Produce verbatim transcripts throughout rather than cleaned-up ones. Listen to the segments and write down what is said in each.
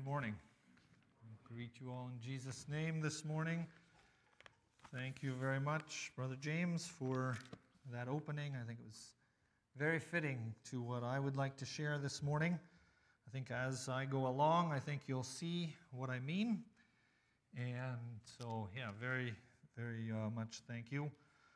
Good morning. I greet you all in Jesus' name this morning. Thank you very much, Brother James, for that opening. I think it was very fitting to what I would like to share this morning. I think as I go along, I think you'll see what I mean. And so, yeah, very, very uh, much thank you.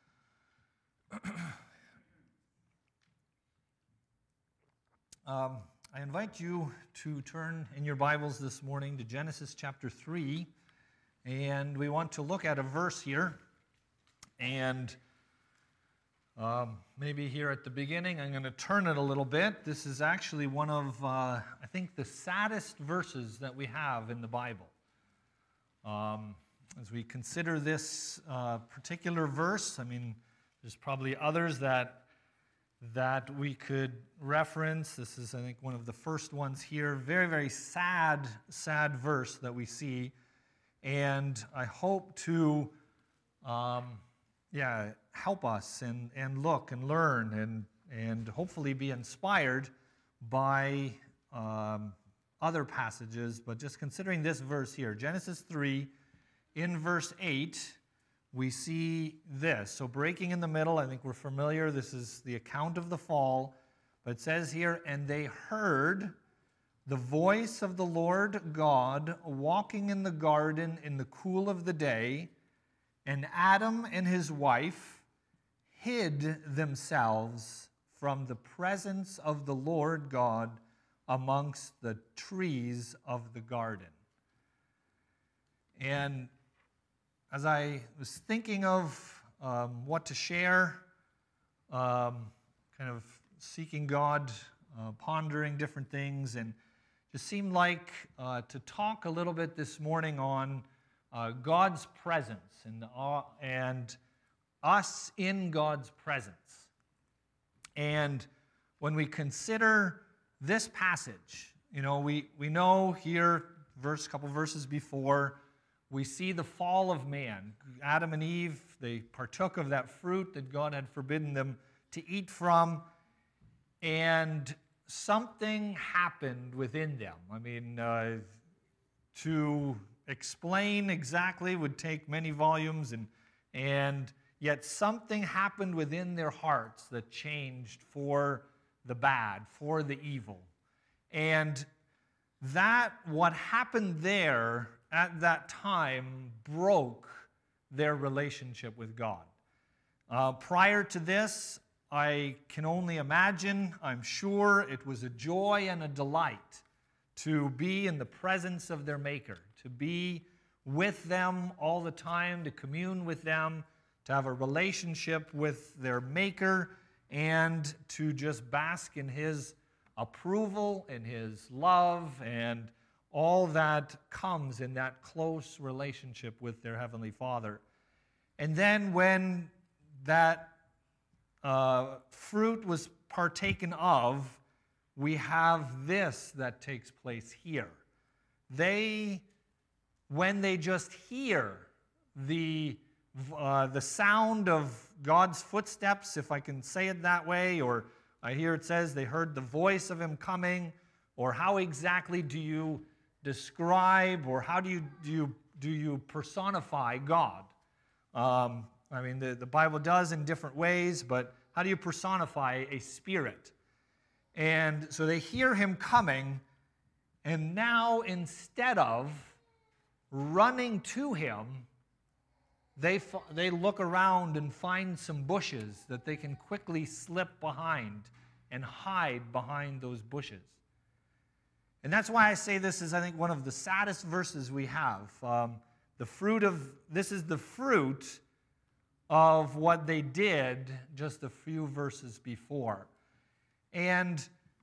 um, I invite you to turn in your Bibles this morning to Genesis chapter three, and we want to look at a verse here. And um, maybe here at the beginning, I'm going to turn it a little bit. This is actually one of, uh, I think, the saddest verses that we have in the Bible. Um, as we consider this uh, particular verse, I mean, there's probably others that that we could reference. This is, I think, one of the first ones here. Very, very sad, sad verse that we see. And I hope to, um, yeah, help us and, and look and learn and, and hopefully be inspired by um, other passages. But just considering this verse here, Genesis three, in verse eight, we see this. So breaking in the middle, I think we're familiar. This is the account of the fall. But it says here, and they heard the voice of the Lord God walking in the garden in the cool of the day, and Adam and his wife hid themselves from the presence of the Lord God amongst the trees of the garden. And as I was thinking of um, what to share, um, kind of seeking God, uh, pondering different things, and just seemed like uh, to talk a little bit this morning on uh, God's presence and, uh, and us in God's presence. And when we consider this passage, you know, we, we know here, verse, couple verses before, we see the fall of man. Adam and Eve, they partook of that fruit that God had forbidden them to eat from, and something happened within them. I mean, uh, to explain exactly would take many volumes, and, and yet something happened within their hearts that changed for the bad, for the evil. And that, what happened there at that time, broke their relationship with God. Uh, prior to this, I can only imagine, I'm sure it was a joy and a delight to be in the presence of their Maker, to be with them all the time, to commune with them, to have a relationship with their Maker, and to just bask in His approval and His love and all that comes in that close relationship with their Heavenly Father. And then when that uh, fruit was partaken of, we have this that takes place here. They, when they just hear the, uh, the sound of God's footsteps, if I can say it that way, or I hear it says they heard the voice of Him coming, or how exactly do you describe, or how do you do you, do you personify God? Um, I mean, the, the Bible does in different ways, but how do you personify a spirit? And so they hear Him coming, and now instead of running to Him, they, they look around and find some bushes that they can quickly slip behind and hide behind those bushes. And that's why I say this is, I think, one of the saddest verses we have. Um, the fruit of, this is the fruit of what they did just a few verses before. And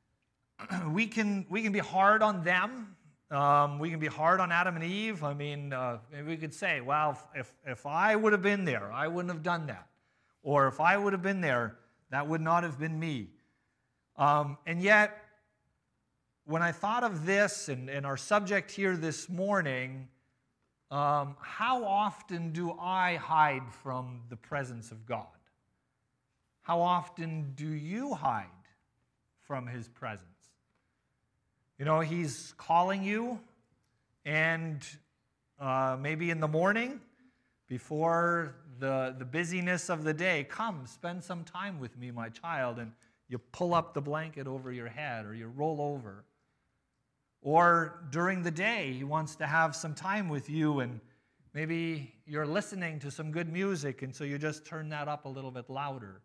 we can, we can be hard on them. Um, we can be hard on Adam and Eve. I mean, uh, we could say, well, if, if I would have been there, I wouldn't have done that. Or if I would have been there, that would not have been me. Um, and yet, when I thought of this and, and our subject here this morning, um, how often do I hide from the presence of God? How often do you hide from His presence? You know, He's calling you. And uh, maybe in the morning, before the, the busyness of the day, come, spend some time with me, my child, and you pull up the blanket over your head or you roll over. Or during the day, he wants to have some time with you, and maybe you're listening to some good music, and so you just turn that up a little bit louder.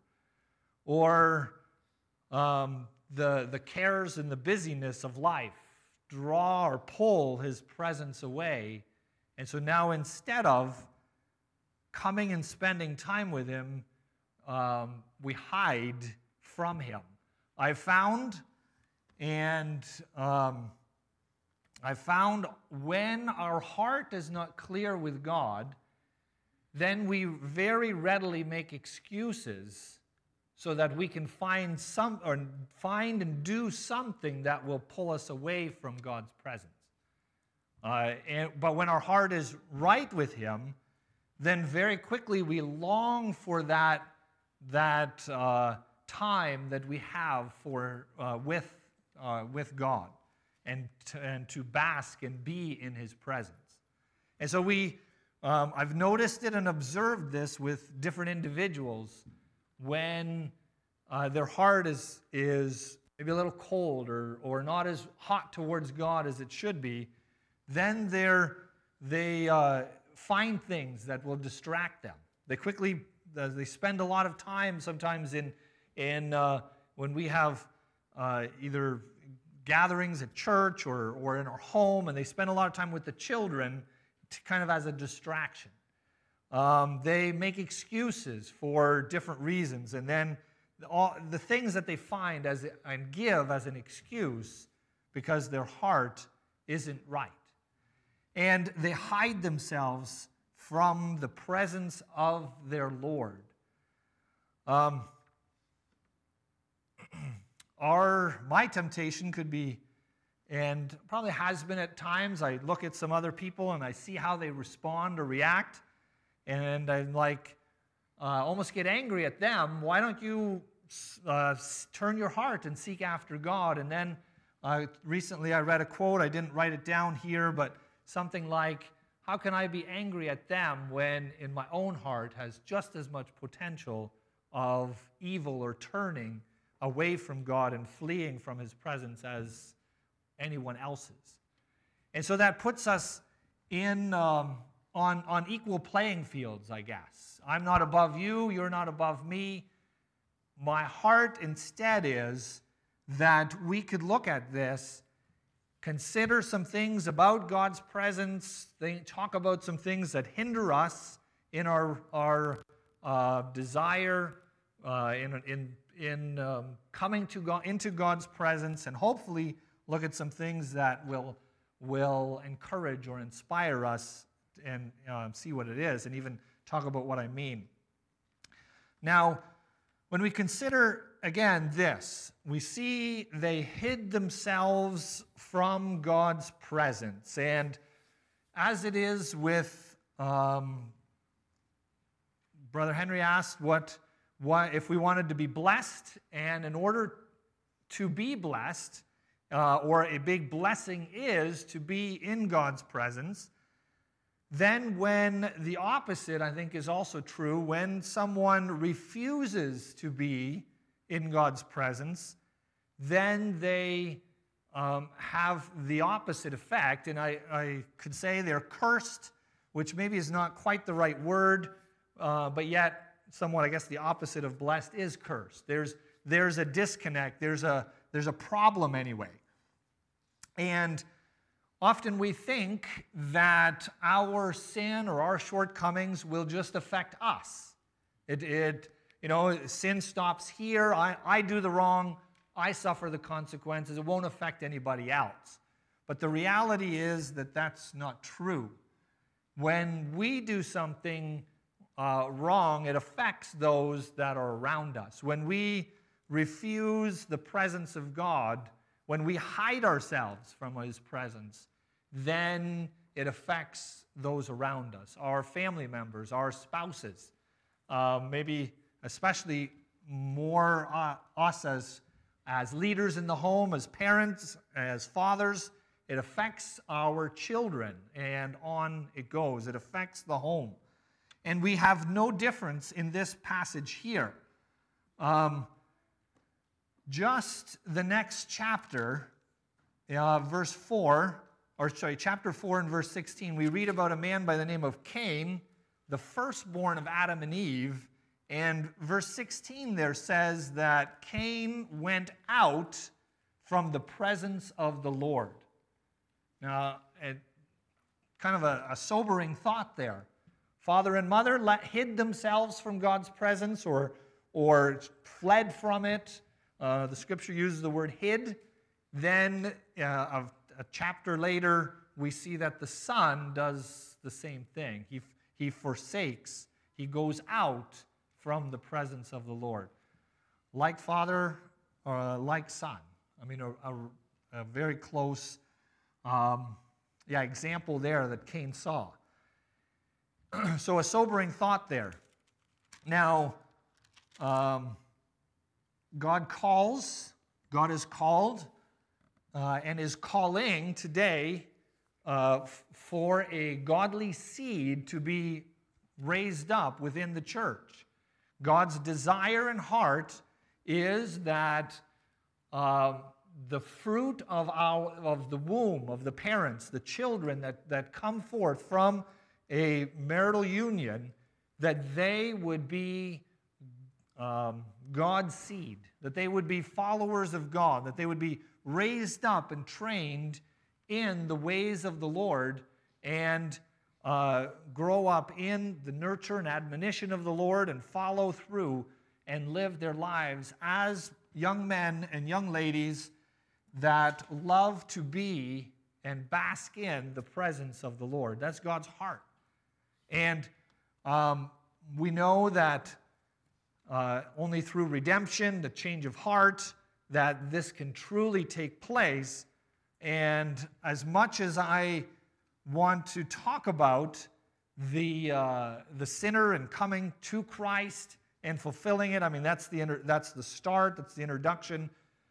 Or um, the, the cares and the busyness of life draw or pull his presence away. And so now instead of coming and spending time with him, um, we hide from him. I found, and um, I found when our heart is not clear with God, then we very readily make excuses so that we can find some or find and do something that will pull us away from God's presence. Uh, and, but when our heart is right with him, then very quickly we long for that, that uh, time that we have for uh, with, uh, with God and to, and to bask and be in his presence. And so we, um, I've noticed it and observed this with different individuals when uh, their heart is, is maybe a little cold or, or not as hot towards God as it should be, then they're, they uh, find things that will distract them. They quickly, uh, they spend a lot of time sometimes in, in uh, when we have uh, either gatherings at church or, or in our home, and they spend a lot of time with the children to kind of as a distraction. Um, they make excuses for different reasons, and then all the things that they find as and give as an excuse because their heart isn't right. And they hide themselves from the presence of their Lord. Um, our, my temptation could be, and probably has been at times, I look at some other people and I see how they respond or react, and I'm like, uh, almost get angry at them. Why don't you uh, turn your heart and seek after God? And then uh, recently I read a quote, I didn't write it down here, but something like, how can I be angry at them when in my own heart has just as much potential of evil or turning away from God and fleeing from his presence as anyone else's? And so that puts us in um, on, on equal playing fields, I guess. I'm not above you, you're not above me. My heart instead is that we could look at this, consider some things about God's presence, talk about some things that hinder us in our, our uh, desire, uh, in, in, in um, coming to God, into God's presence, and hopefully look at some things that will, will encourage or inspire us and uh, see what it is, and even talk about what I mean. Now, when we consider, again, this, we see they hid themselves from God's presence. And as it is with, um, Brother Henry asked what, what if we wanted to be blessed, and in order to be blessed, uh, or a big blessing is to be in God's presence, then when the opposite, I think, is also true, when someone refuses to be in God's presence, then they um, have the opposite effect. And I, I could say they're cursed, which maybe is not quite the right word, uh, but yet somewhat, I guess, the opposite of blessed is cursed. There's, there's a disconnect. There's a, there's a problem anyway. And often we think that our sin or our shortcomings will just affect us. It, it you know, sin stops here. I, I do the wrong. I suffer the consequences. It won't affect anybody else. But the reality is that that's not true. When we do something uh, wrong, it affects those that are around us. When we refuse the presence of God, when we hide ourselves from his presence, then it affects those around us, our family members, our spouses, uh, maybe especially more uh, us as, as leaders in the home, as parents, as fathers. It affects our children, and on it goes. It affects the home. And we have no difference in this passage here. Um, just the next chapter, uh, verse four, or sorry, chapter four and verse sixteen, we read about a man by the name of Cain, the firstborn of Adam and Eve. And verse sixteen there says that Cain went out from the presence of the Lord. Now, it, kind of a, a sobering thought there. Father and mother let, hid themselves from God's presence or, or fled from it. Uh, the scripture uses the word hid. Then uh, a, a chapter later, we see that the son does the same thing. He, he forsakes. He goes out from the presence of the Lord. Like father, or uh, like son. I mean, a, a, a very close um, yeah, example there that Cain saw. So a sobering thought there. Now, um, God calls, God is called, uh, and is calling today uh, f- for a godly seed to be raised up within the church. God's desire and heart is that uh, the fruit of our of the womb, of the parents, the children that, that come forth from a marital union, that they would be um, God's seed, that they would be followers of God, that they would be raised up and trained in the ways of the Lord and uh, grow up in the nurture and admonition of the Lord and follow through and live their lives as young men and young ladies that love to be and bask in the presence of the Lord. That's God's heart. And um, we know that uh, only through redemption, the change of heart, that this can truly take place. And as much as I want to talk about the uh, the sinner and coming to Christ and fulfilling it, I mean, that's the inter- that's the start, that's the introduction.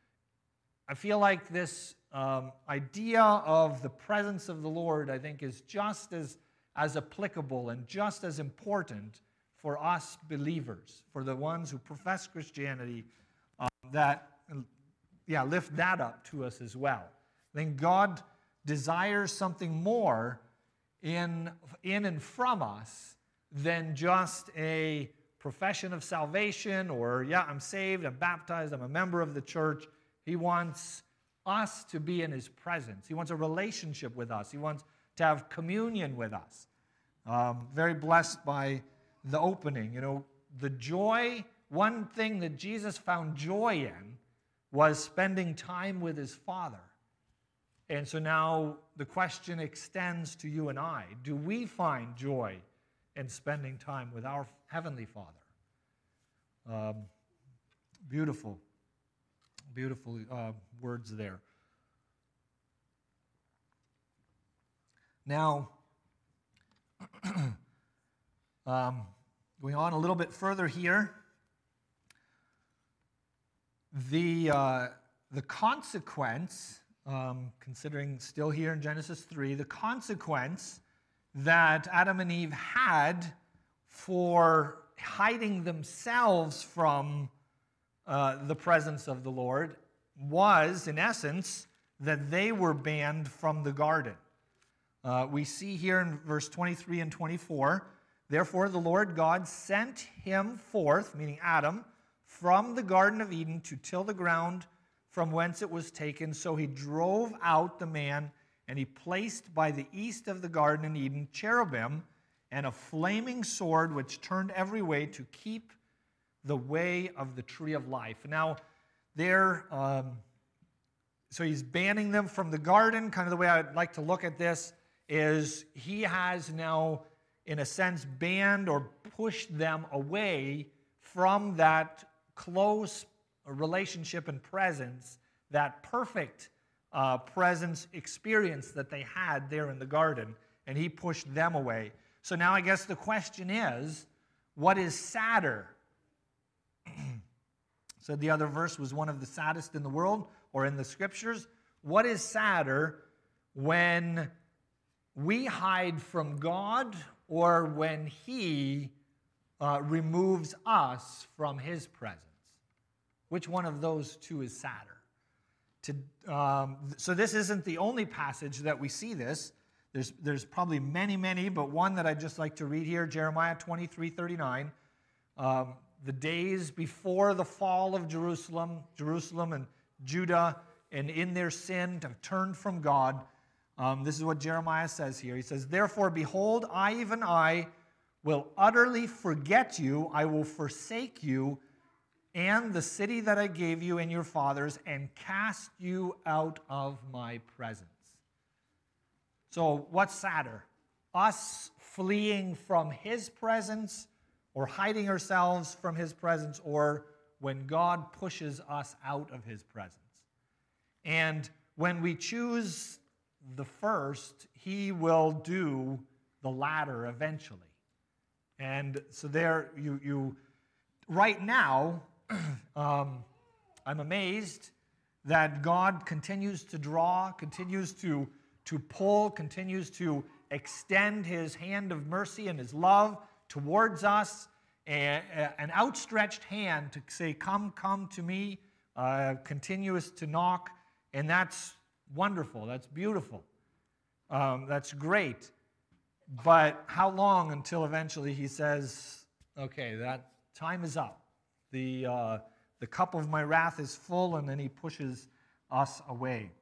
I feel like this um, idea of the presence of the Lord, I think, is just as, as applicable and just as important for us believers, for the ones who profess Christianity, uh, that, yeah, lift that up to us as well. I think God desires something more in, in and from us than just a profession of salvation or, yeah, I'm saved, I'm baptized, I'm a member of the church. He wants us to be in His presence. He wants a relationship with us. He wants to have communion with us. Um, very blessed by the opening. You know, the joy, one thing that Jesus found joy in was spending time with His Father. And so now the question extends to you and I. Do we find joy in spending time with our Heavenly Father? Um, beautiful. Beautiful uh, words there. Now, um, going on a little bit further here, the uh, the consequence, um, considering still here in Genesis three, the consequence that Adam and Eve had for hiding themselves from Uh, the presence of the Lord was, in essence, that they were banned from the garden. Uh, we see here in verse twenty-three and twenty-four, therefore the Lord God sent him forth, meaning Adam, from the Garden of Eden to till the ground from whence it was taken. So he drove out the man, and he placed by the east of the Garden in Eden cherubim and a flaming sword which turned every way to keep the way of the tree of life. Now, there, um, so he's banning them from the garden. Kind of the way I'd like to look at this is he has now, in a sense, banned or pushed them away from that close relationship and presence, that perfect uh, presence experience that they had there in the garden, and he pushed them away. So now I guess the question is, what is sadder? So the other verse was one of the saddest in the world or in the scriptures. What is sadder, when we hide from God or when He uh, removes us from His presence? Which one of those two is sadder? To, um, so this isn't the only passage that we see this. There's, there's probably many, many, but one that I'd just like to read here, Jeremiah twenty-three thirty-nine. Um, the days before the fall of Jerusalem, Jerusalem and Judah, and in their sin have turned from God. Um, this is what Jeremiah says here. He says, "Therefore, behold, I, even I, will utterly forget you. I will forsake you and the city that I gave you and your fathers, and cast you out of my presence." So what's sadder? Us fleeing from His presence or hiding ourselves from His presence, or when God pushes us out of His presence? And when we choose the first, He will do the latter eventually. And so there, you, you right now, um, I'm amazed that God continues to draw, continues to, to pull, continues to extend His hand of mercy and His love towards us, a, a, an outstretched hand to say, come, come to me, uh, continues to knock, and that's wonderful, that's beautiful, um, that's great. But how long until eventually He says, okay, that time is up. The, uh, the cup of my wrath is full, and then He pushes us away.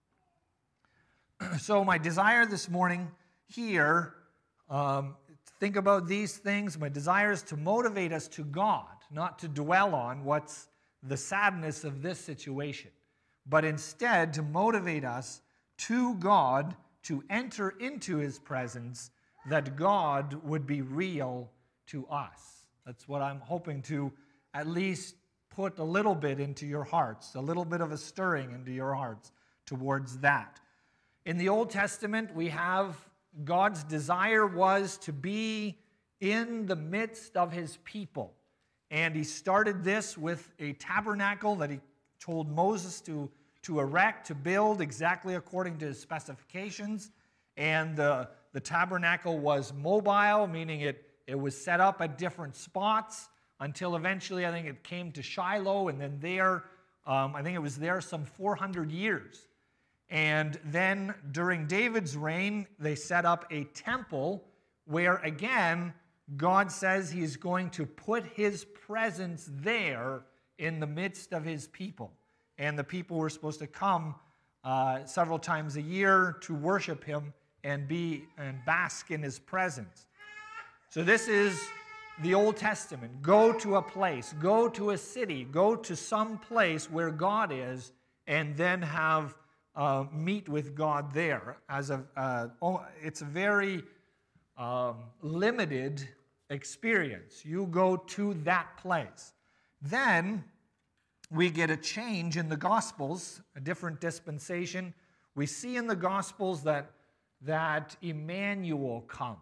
So my desire this morning here, um, think about these things. My desire is to motivate us to God, not to dwell on what's the sadness of this situation, but instead to motivate us to God, to enter into His presence, that God would be real to us. That's what I'm hoping to at least put a little bit into your hearts, a little bit of a stirring into your hearts towards that. In the Old Testament, we have God's desire was to be in the midst of His people. And He started this with a tabernacle that He told Moses to, to erect, to build exactly according to His specifications. And the, the tabernacle was mobile, meaning it, it was set up at different spots until eventually I think it came to Shiloh, and then there, um, I think it was there some four hundred years. And then during David's reign, they set up a temple where, again, God says He's going to put His presence there in the midst of His people. And the people were supposed to come uh, several times a year to worship Him and be and bask in His presence. So this is the Old Testament. Go to a place, go to a city, go to some place where God is, and then have uh, meet with God there. As a, uh, oh, it's a very um, limited experience. You go to that place. Then we get a change in the Gospels, a different dispensation. We see in the Gospels that, that Emmanuel comes.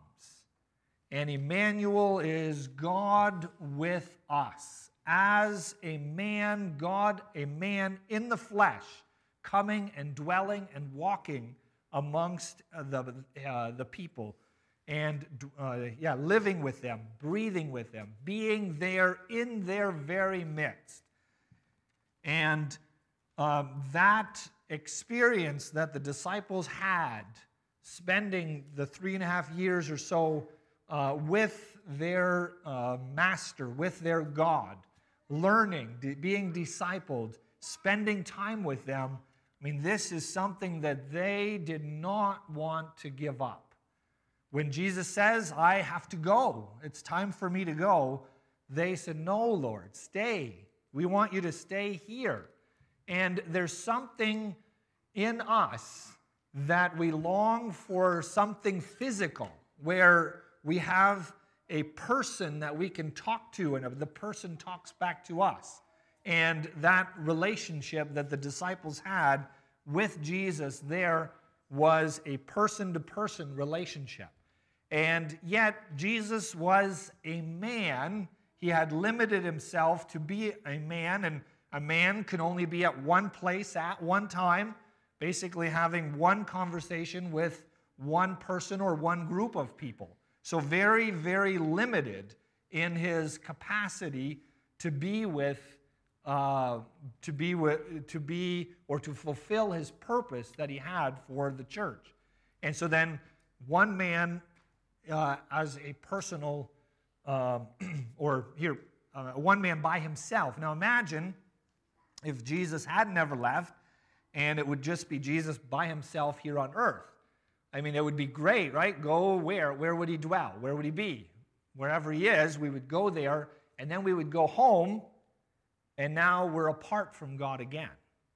And Emmanuel is God with us. As a man, God, a man in the flesh, coming and dwelling and walking amongst the, uh, the people. And, uh, yeah, living with them, breathing with them, being there in their very midst. And um, that experience that the disciples had, spending the three and a half years or so uh, with their uh, master, with their God, learning, d- being discipled, spending time with them, I mean, this is something that they did not want to give up. When Jesus says, I have to go, it's time for me to go, they said, no, Lord, stay. We want you to stay here. And there's something in us that we long for something physical, where we have a person that we can talk to, and the person talks back to us. And that relationship that the disciples had with Jesus there was a person-to-person relationship. And yet, Jesus was a man. He had limited himself to be a man, and a man can only be at one place at one time. basically having one conversation with one person or one group of people. So very, very limited in his capacity to be with, uh, to be with, to be or to fulfill his purpose that he had for the church. And so then one man uh, as a personal, um, or here, uh, one man by himself. Now imagine if Jesus had never left and it would just be Jesus by himself here on earth. I mean, it would be great, right? Go where? Where would he dwell? Where would he be? Wherever he is, we would go there, and then we would go home, and now we're apart from God again.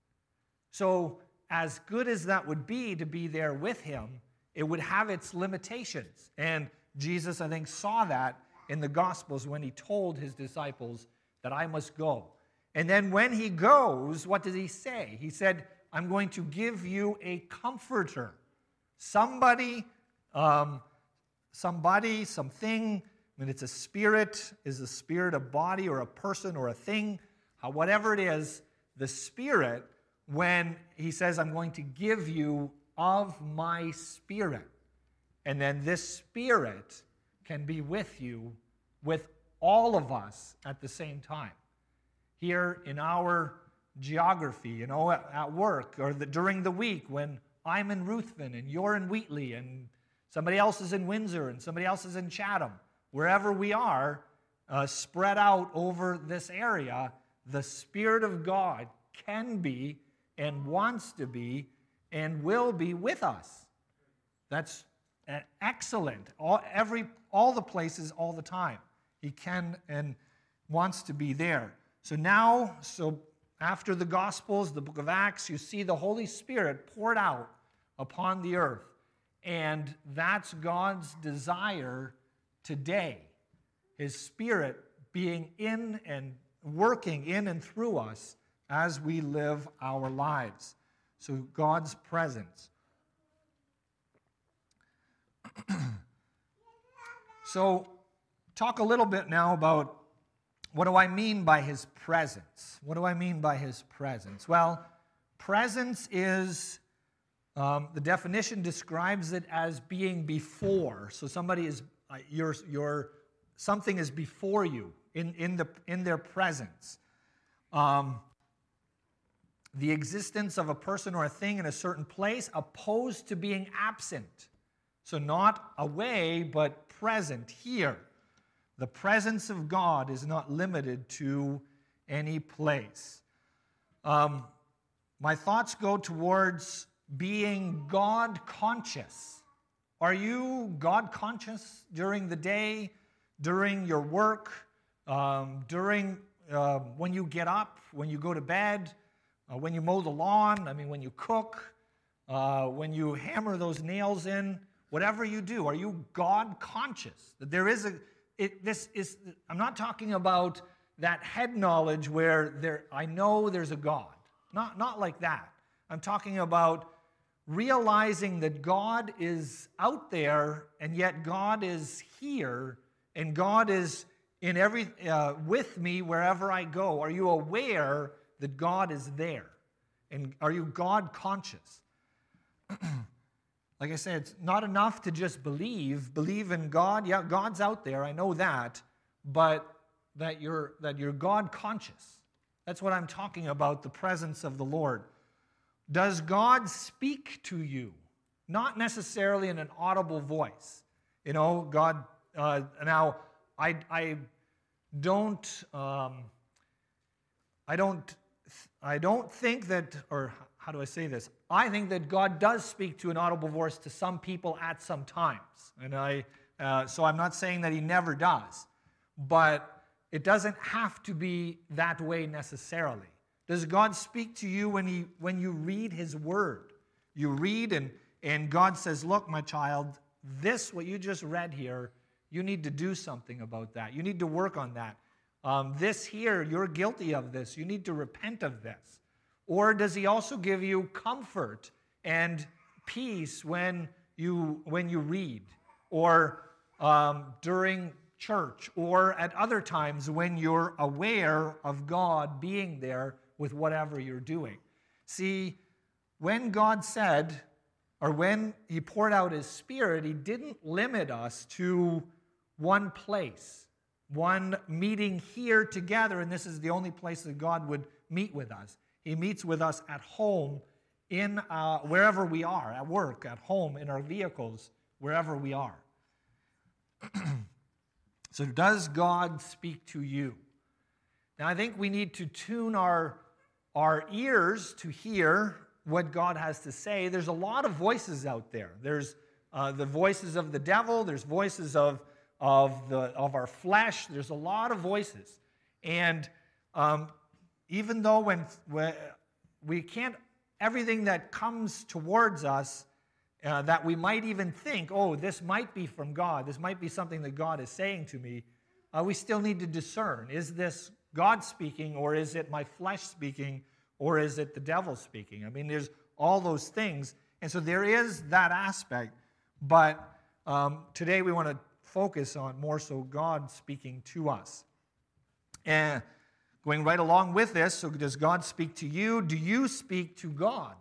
So as good as that would be to be there with him, it would have its limitations. And Jesus, I think, saw that in the Gospels when he told his disciples that I must go. And then when he goes, what does he say? He said, I'm going to give you a comforter. Somebody, um, somebody, something, I mean, it's a spirit, is a spirit a body or a person or a thing, uh, whatever it is, the Spirit, when he says, I'm going to give you of my Spirit. And then this Spirit can be with you, with all of us at the same time. Here in our geography, you know, at, at work, or the, during the week when I'm in Ruthven, and you're in Wheatley, and somebody else is in Windsor, and somebody else is in Chatham. Wherever we are, uh, spread out over this area, the Spirit of God can be, and wants to be, and will be with us. That's excellent. All, every, all the places, all the time. He can and wants to be there. So now, so... after the Gospels, the book of Acts, you see the Holy Spirit poured out upon the earth. And that's God's desire today. His Spirit being in and working in and through us as we live our lives. So God's presence. So talk a little bit now about what do I mean by his presence? What do I mean by his presence? Well, presence is, um, the definition describes it as being before. So somebody is, uh, your, your, something is before you, in, in, the, in their presence. Um, the existence of a person or a thing in a certain place, opposed to being absent. So not away, but present, here. The presence of God is not limited to any place. Um, my thoughts go towards being God-conscious. Are you God-conscious during the day, during your work, um, during uh, when you get up, when you go to bed, uh, when you mow the lawn, I mean, when you cook, uh, when you hammer those nails in, whatever you do, are you God-conscious? That there is a It, this is, I'm not talking about that head knowledge where there, I know there's a God. Not, not like that. I'm talking about realizing that God is out there, and yet God is here, and God is in every uh, with me wherever I go. Are you aware that God is there? And are you God conscious? Like I said, it's not enough to just believe. Believe in God. Yeah, God's out there. I know that. But that you're, that you're God conscious. That's what I'm talking about, the presence of the Lord. Does God speak to you? Not necessarily in an audible voice. You know, God, uh, now, I, I don't, um, I don't, I don't think that, or how do I say this? I think that God does speak to an audible voice to some people at some times. And I, uh, so I'm not saying that he never does. But it doesn't have to be that way necessarily. Does God speak to you when, he, when you read his word? You read and, and God says, look, my child, this, what you just read here, you need to do something about that. You need to work on that. Um, this here, you're guilty of this. You need to repent of this. Or does he also give you comfort and peace when you, when you read? Or um, during church? Or at other times when you're aware of God being there with whatever you're doing? See, when God said, or when he poured out his Spirit, he didn't limit us to one place, one meeting here together, and this is the only place that God would meet with us. He meets with us at home, in uh, wherever we are, at work, at home, in our vehicles, wherever we are. So does God speak to you? Now, I think we need to tune our, our ears to hear what God has to say. There's a lot of voices out there. There's uh, the voices of the devil. There's voices of, of, the, of our flesh. There's a lot of voices. And um, even though when, when we can't, everything that comes towards us uh, that we might even think, oh, this might be from God, this might be something that God is saying to me, uh, we still need to discern. Is this God speaking, or is it my flesh speaking, or is it the devil speaking? I mean, there's all those things. And so there is that aspect. But um, today we want to focus on more so God speaking to us. And going right along with this, so does God speak to you? Do you speak to God?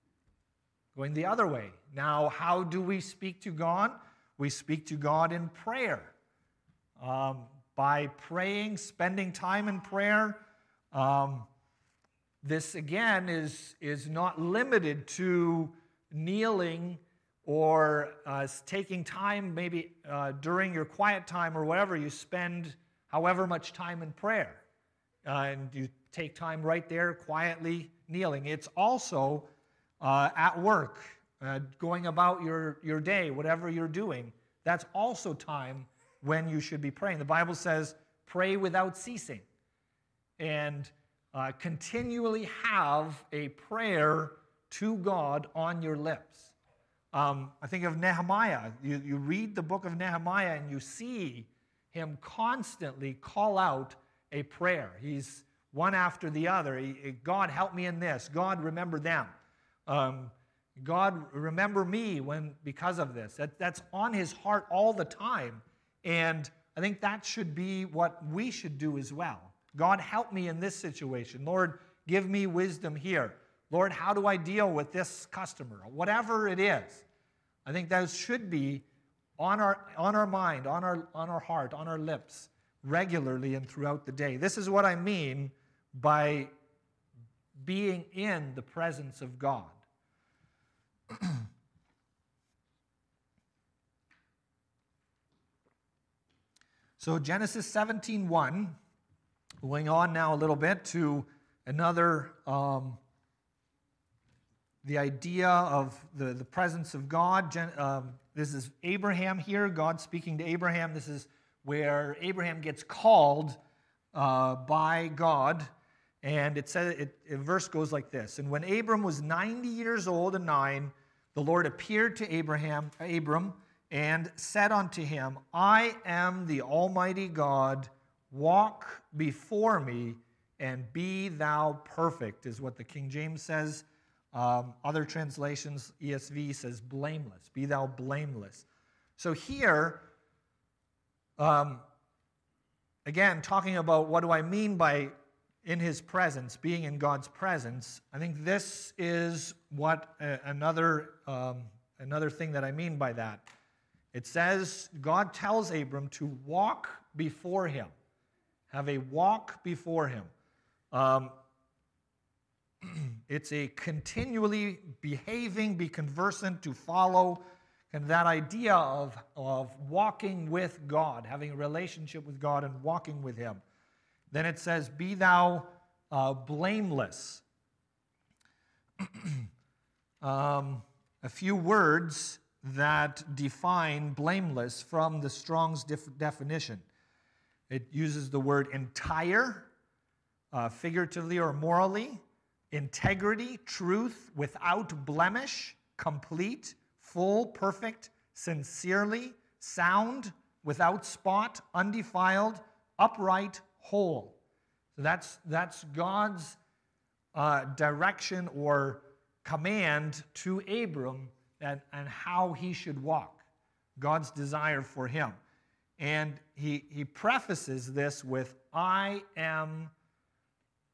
Going the other way. Now, how do we speak to God? We speak to God in prayer. Um, by praying, spending time in prayer. Um, this, again, is, is not limited to kneeling or uh, taking time maybe uh, during your quiet time or whatever. You spend however much time in prayer. Uh, and you take time right there quietly kneeling. It's also uh, at work, uh, going about your, your day, whatever you're doing. That's also time when you should be praying. The Bible says, pray without ceasing. And uh, continually have a prayer to God on your lips. Um, I think of Nehemiah. You, you read the book of Nehemiah and you see him constantly call out a prayer. He's one after the other. He, God, help me in this. God, remember them. Um, God, remember me when because of this. That, that's on his heart all the time. And I think that should be what we should do as well. God, help me in this situation. Lord, give me wisdom here. Lord, how do I deal with this customer? Whatever it is. I think that should be on our, on our mind, on our, on our heart, on our lips, regularly and throughout the day. This is what I mean by being in the presence of God. So Genesis seventeen one, going on now a little bit to another, um, the idea of the, the presence of God. Gen, um, this is Abraham here, God speaking to Abraham. This is where Abraham gets called uh, by God. And it says, it, a verse goes like this. And when Abram was ninety years old and nine, the Lord appeared to Abraham, Abram, and said unto him, I am the Almighty God, walk before me, and be thou perfect, is what the King James says. Um, other translations, E S V says blameless, be thou blameless. So here, um, again, talking about what do I mean by in his presence, being in God's presence, I think this is what uh, another, um, another thing that I mean by that. It says, God tells Abram to walk before him. Have a walk before him. Um, it's a continually behaving, be conversant, to follow, and that idea of, of walking with God, having a relationship with God and walking with him. Then it says, be thou uh, blameless. um, a few words that define blameless from the Strong's def- definition. It uses the word entire, uh, figuratively or morally, integrity, truth, without blemish, complete, full, perfect, sincerely, sound, without spot, undefiled, upright, whole. So that's, that's God's uh, direction or command to Abram and, and how he should walk, God's desire for him. And he, he prefaces this with, I am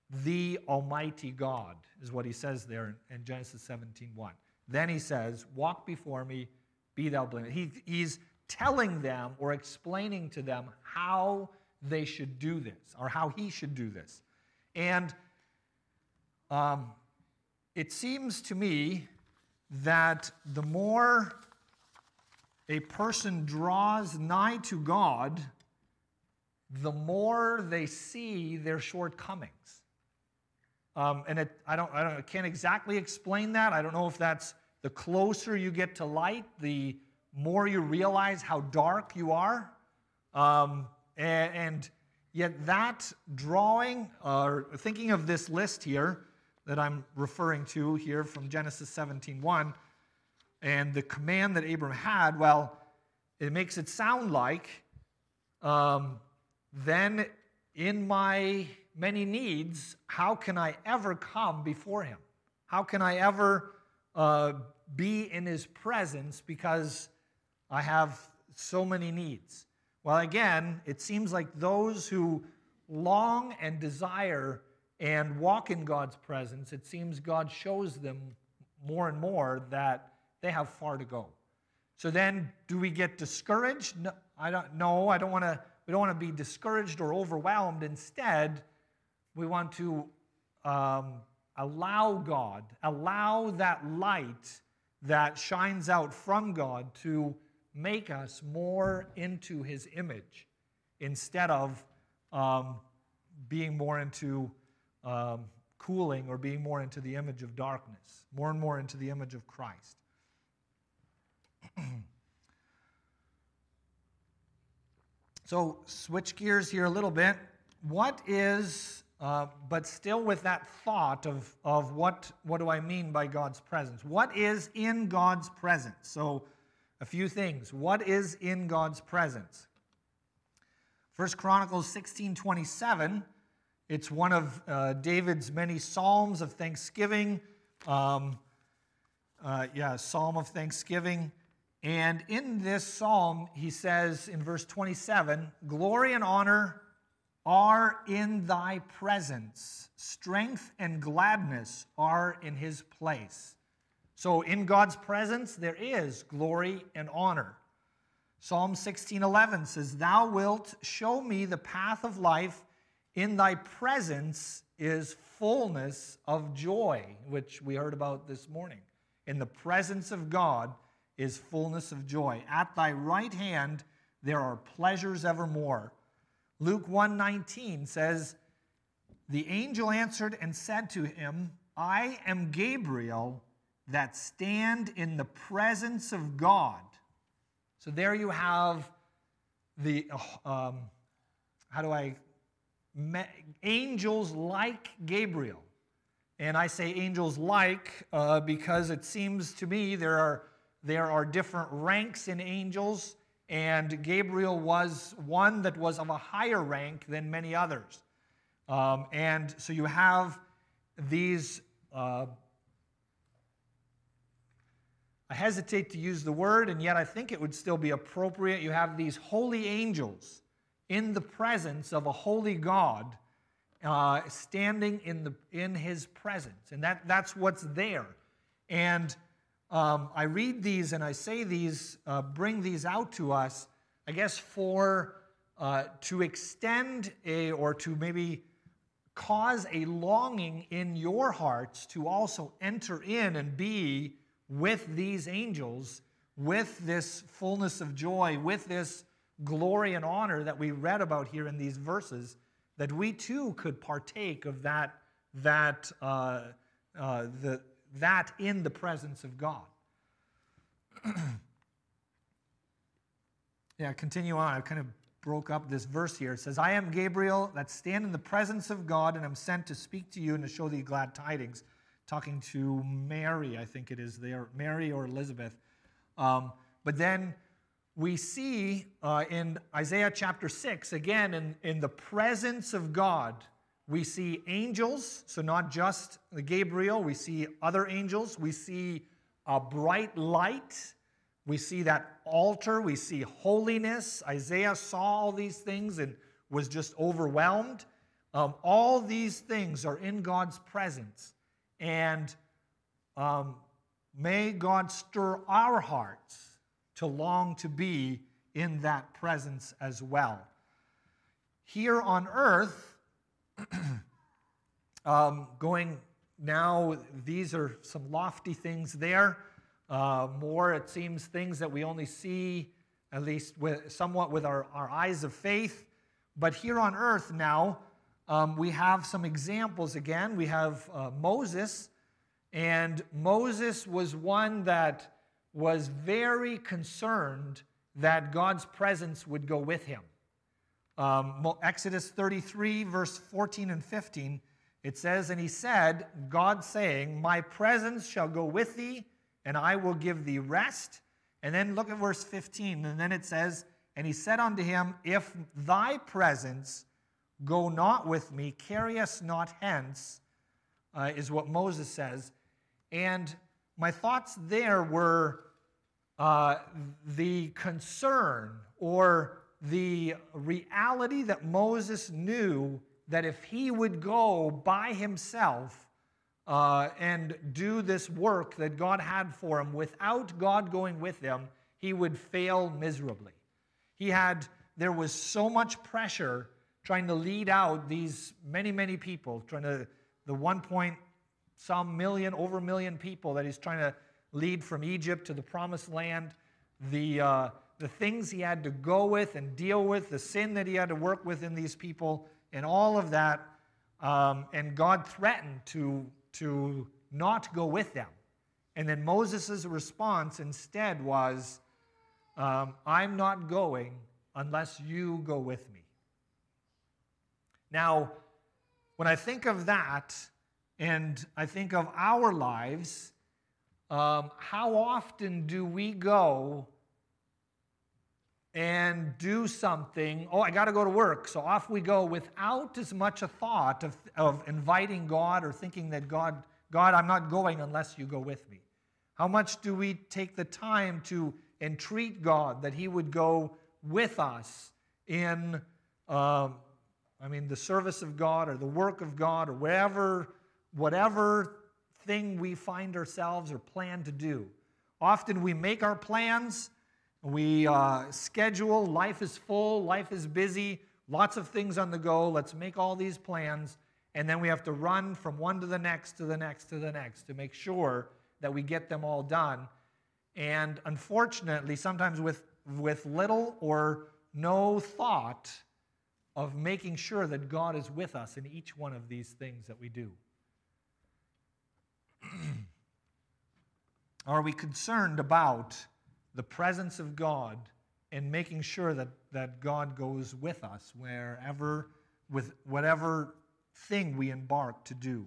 the Almighty God, is what he says there in Genesis seventeen one. Then he says, walk before me, be thou blameless. He, he's telling them or explaining to them how they should do this, or how he should do this. And um, it seems to me that the more a person draws nigh to God, the more they see their shortcomings. Um, and it, I don't, I don't, I can't exactly explain that. I don't know if that's the closer you get to light, the more you realize how dark you are. Um, and, and yet that drawing, or uh, thinking of this list here that I'm referring to here from Genesis seventeen one, and the command that Abram had, well, it makes it sound like um, then in my many needs, how can I ever come before him? How can I ever uh, be in his presence because I have so many needs? Well, again, it seems like those who long and desire and walk in God's presence, it seems God shows them more and more that they have far to go. So then, do we get discouraged? No, I don't. No, I don't want to. We don't want to be discouraged or overwhelmed. Instead, we want to um, allow God, allow that light that shines out from God to make us more into his image, instead of um, being more into um, cooling or being more into the image of darkness, more and more into the image of Christ. So, switch gears here a little bit. What is, uh, but still with that thought of, of what, what do I mean by God's presence? What is in God's presence? So, a few things. What is in God's presence? First Chronicles sixteen twenty-seven, it's one of uh, David's many psalms of thanksgiving. Um, uh, yeah, psalm of thanksgiving. And in this psalm, he says in verse twenty-seven, glory and honor are in thy presence. Strength and gladness are in his place. So in God's presence, there is glory and honor. Psalm sixteen eleven says, thou wilt show me the path of life. In thy presence is fullness of joy, which we heard about this morning. In the presence of God is fullness of joy. At thy right hand there are pleasures evermore. Luke one nineteen says, the angel answered and said to him, I am Gabriel that stand in the presence of God. So there you have the, um, how do I, me, angels like Gabriel. And I say angels like uh, because it seems to me there are There are different ranks in angels, and Gabriel was one that was of a higher rank than many others. Um, and so you have these, uh, I hesitate to use the word, and yet I think it would still be appropriate. You have these holy angels in the presence of a holy God, uh, standing in, the, in his presence. And that, that's what's there. And Um, I read these and I say these, uh, bring these out to us, I guess, for uh, to extend a, or to maybe cause a longing in your hearts to also enter in and be with these angels, with this fullness of joy, with this glory and honor that we read about here in these verses, that we too could partake of that, that, uh, uh, the, that in the presence of God. Yeah, continue on. I kind of broke up this verse here. It says, I am Gabriel that stand in the presence of God and am sent to speak to you and to show thee glad tidings. Talking to Mary, I think it is there, Mary or Elizabeth. Um, but then we see uh, in Isaiah chapter six, again, in, in the presence of God, we see angels, so not just Gabriel, we see other angels, we see a bright light, we see that altar, we see holiness. Isaiah saw all these things and was just overwhelmed. Um, all these things are in God's presence. And um, may God stir our hearts to long to be in that presence as well. Here on earth, um, going now, these are some lofty things there. Uh, more, it seems, things that we only see, at least with, somewhat with our, our eyes of faith. But here on earth now, um, we have some examples again. We have uh, Moses, and Moses was one that was very concerned that God's presence would go with him. Um, Exodus thirty-three, verse fourteen and fifteen, it says, "And he said, God saying, my presence shall go with thee, and I will give thee rest." And then look at verse fifteen, and then it says, "And he said unto him, If thy presence go not with me, carry us not hence," uh, is what Moses says. And my thoughts there were uh, the concern or the reality that Moses knew that if he would go by himself uh, and do this work that God had for him without God going with him, he would fail miserably. He had, there was so much pressure trying to lead out these many, many people, trying to, the one point some million, over a million people that he's trying to lead from Egypt to the promised land, the, uh, the things he had to go with and deal with, the sin that he had to work with in these people, and all of that, um, and God threatened to, to not go with them. And then Moses' response instead was, um, I'm not going unless you go with me. Now, when I think of that, and I think of our lives, um, how often do we go and do something? Oh, I got to go to work, so off we go without as much a thought of, of inviting God or thinking that God, God, I'm not going unless you go with me. How much do we take the time to entreat God that he would go with us in, um, I mean, the service of God or the work of God or wherever, whatever thing we find ourselves or plan to do. Often we make our plans, we uh, schedule, life is full, life is busy, lots of things on the go, let's make all these plans, and then we have to run from one to the next, to the next, to the next, to make sure that we get them all done. And unfortunately, sometimes with, with little or no thought of making sure that God is with us in each one of these things that we do. Are we concerned about the presence of God and making sure that, that God goes with us wherever, with whatever thing we embark to do?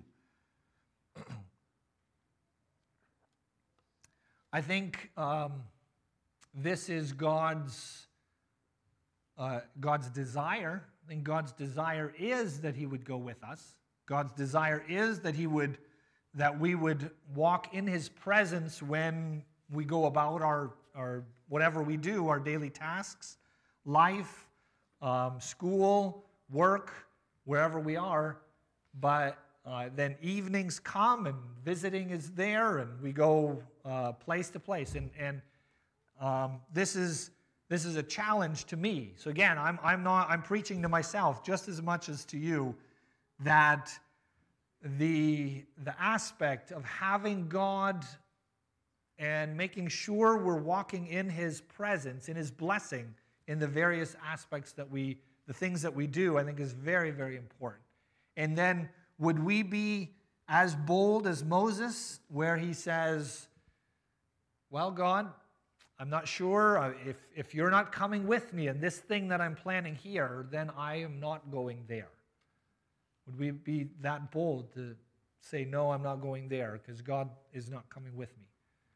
I think um, this is God's uh, God's desire. I think God's desire is that he would go with us. God's desire is that he would that we would walk in his presence when we go about our, our whatever we do, our daily tasks, life, um, school, work, wherever we are. But uh, then evenings come and visiting is there, and we go uh, place to place. And, and um, this is this is a challenge to me. So again, I'm I'm not I'm preaching to myself just as much as to you that the the aspect of having God and making sure we're walking in his presence, in his blessing, in the various aspects that we, the things that we do, I think is very, very important. And then would we be as bold as Moses, where he says, well, God, I'm not sure. If, if you're not coming with me in this thing that I'm planning here, then I am not going there. Would we be that bold to say, no, I'm not going there because God is not coming with me?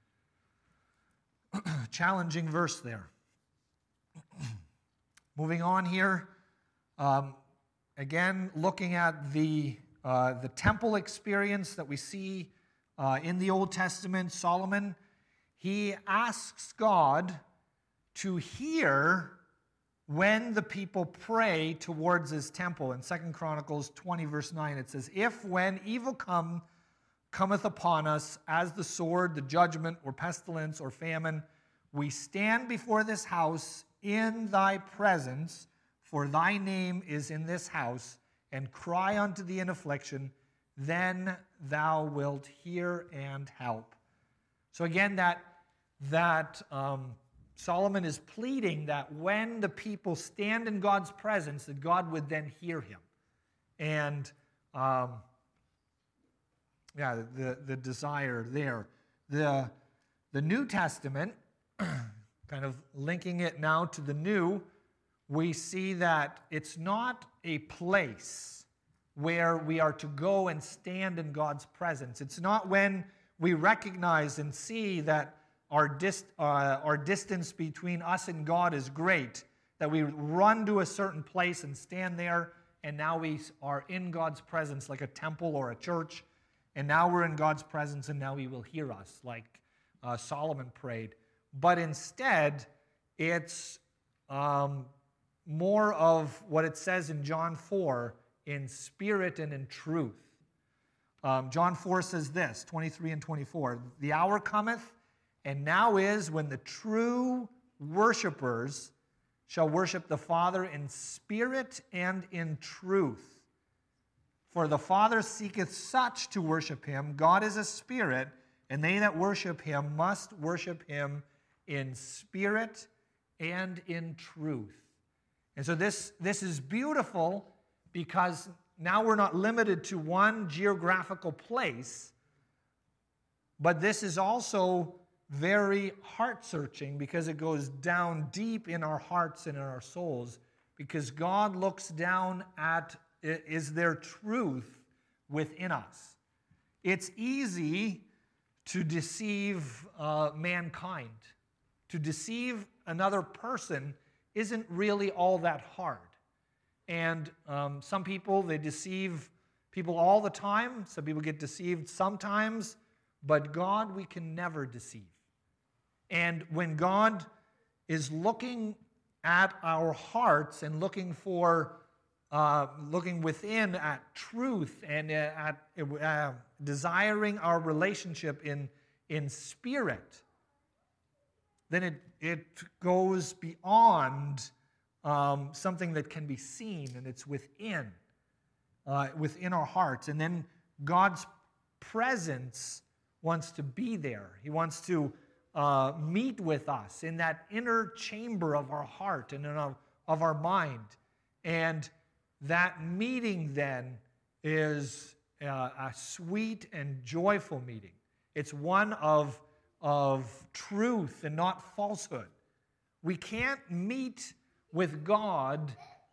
Challenging verse there. Moving on here, um, again, looking at the, uh, the temple experience that we see uh, in the Old Testament, Solomon, he asks God to hear when the people pray towards his temple. In Second Chronicles twenty, verse nine, it says, if when evil come, cometh upon us as the sword, the judgment, or pestilence, or famine, we stand before this house in thy presence, for thy name is in this house, and cry unto thee in affliction, then thou wilt hear and help. So again, that, that um, Solomon is pleading that when the people stand in God's presence, that God would then hear him. And um, yeah, the, the desire there. The, the New Testament, kind of linking it now to the New, we see that it's not a place where we are to go and stand in God's presence. It's not when we recognize and see that our, dist, uh, our distance between us and God is great, that we run to a certain place and stand there, and now we are in God's presence like a temple or a church, and now we're in God's presence, and now he will hear us, like uh, Solomon prayed. But instead, it's um, more of what it says in John four, in spirit and in truth. Um, John four says this, twenty-three and twenty-four, the hour cometh, and now is, when the true worshipers shall worship the Father in spirit and in truth. For the Father seeketh such to worship him. God is a spirit, and they that worship him must worship him in spirit and in truth. And so this, this is beautiful, because now we're not limited to one geographical place, but this is also very heart-searching, because it goes down deep in our hearts and in our souls, because God looks down at, is there truth within us? It's easy to deceive uh, mankind. To deceive another person isn't really all that hard. And um, some people, they deceive people all the time. Some people get deceived sometimes. But God, we can never deceive. And when God is looking at our hearts and looking for, uh, looking within at truth and at uh, desiring our relationship in, in spirit, then it, it goes beyond Um, something that can be seen, and it's within, uh, within our hearts. And then God's presence wants to be there. He wants to uh, meet with us in that inner chamber of our heart and in our, of our mind. And that meeting then is uh, a sweet and joyful meeting. It's one of, of truth and not falsehood. We can't meet with God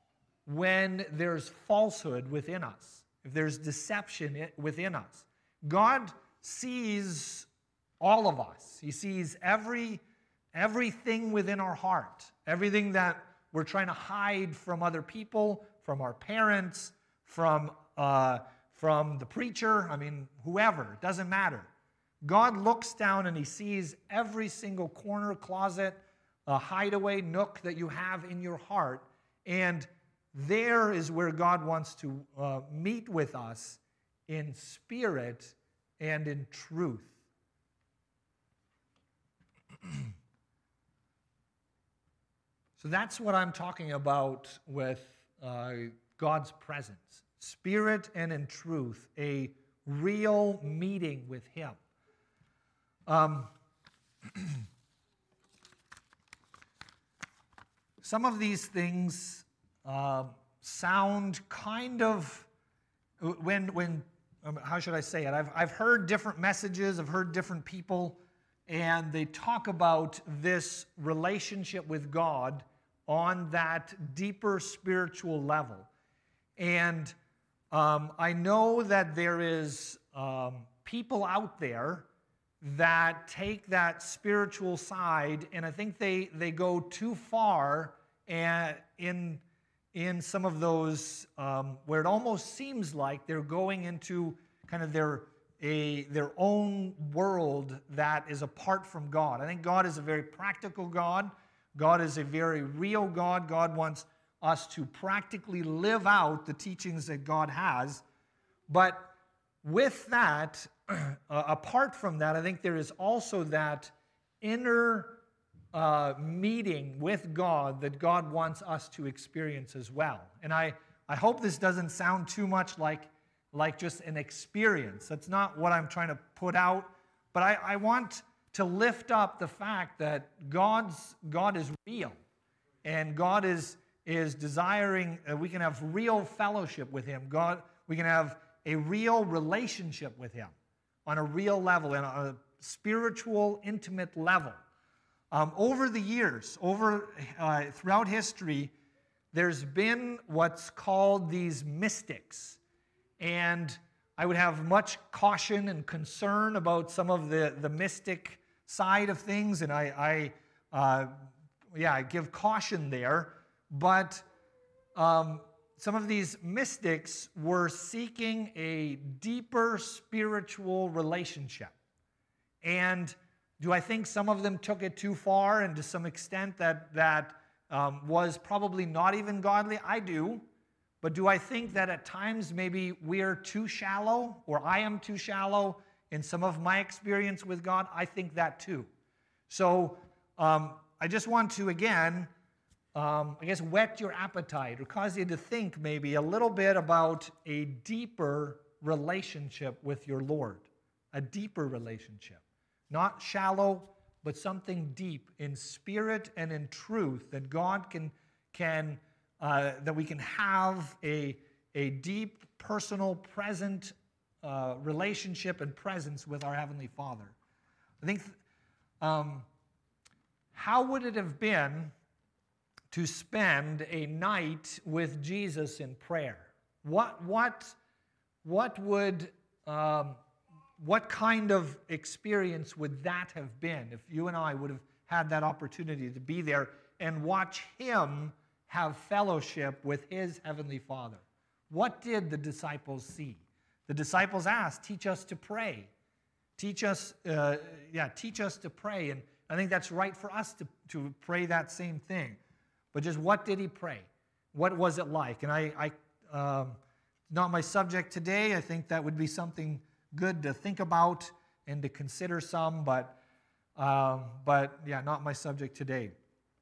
when there's falsehood within us, if there's deception within us. God sees all of us. He sees every, everything within our heart, everything that we're trying to hide from other people, from our parents, from, uh, from the preacher, I mean, whoever, it doesn't matter. God looks down and he sees every single corner, closet, a hideaway nook that you have in your heart, and there is where God wants to uh, meet with us in spirit and in truth. So that's what I'm talking about with uh, God's presence. Spirit and in truth, a real meeting with him. Um, some of these things uh, sound kind of, when, when um, how should I say it? I've, I've heard different messages, I've heard different people, and they talk about this relationship with God on that deeper spiritual level. And um, I know that there is um, people out there that take that spiritual side, and I think they, they go too far and in, in some of those um, where it almost seems like they're going into kind of their, a, their own world that is apart from God. I think God is a very practical God. God is a very real God. God wants us to practically live out the teachings that God has. But with that, uh, apart from that, I think there is also that inner uh, meeting with God that God wants us to experience as well. And I, I hope this doesn't sound too much like, like just an experience. That's not what I'm trying to put out. But I, I want to lift up the fact that God's God is real, and God is is desiring uh, we can have real fellowship with Him. God, we can have a real relationship with Him on a real level, and a spiritual, intimate level. Um, over the years, over uh, throughout history, there's been what's called these mystics, and I would have much caution and concern about some of the, the mystic side of things, and I, I uh, yeah, I give caution there. But um, some of these mystics were seeking a deeper spiritual relationship. And do I think some of them took it too far, and to some extent that, that um, was probably not even godly? I do. But do I think that at times maybe we're too shallow, or I am too shallow in some of my experience with God? I think that too. So um, I just want to, again, um, I guess, whet your appetite, or cause you to think maybe a little bit about a deeper relationship with your Lord. A deeper relationship. Not shallow, but something deep in spirit and in truth that God can, can uh, that we can have a, a deep, personal, present uh, relationship and presence with our Heavenly Father. I think, um, how would it have been to spend a night with Jesus in prayer? What, what, what would, um, what kind of experience would that have been if you and I would have had that opportunity to be there and watch Him have fellowship with His Heavenly Father? What did the disciples see? The disciples asked, "Teach us to pray. Teach us, uh, yeah, teach us to pray." And I think that's right for us to, to pray that same thing. But just what did He pray? What was it like? And I, I um, not my subject today. I think that would be something good to think about and to consider some, but um, but yeah, not my subject today.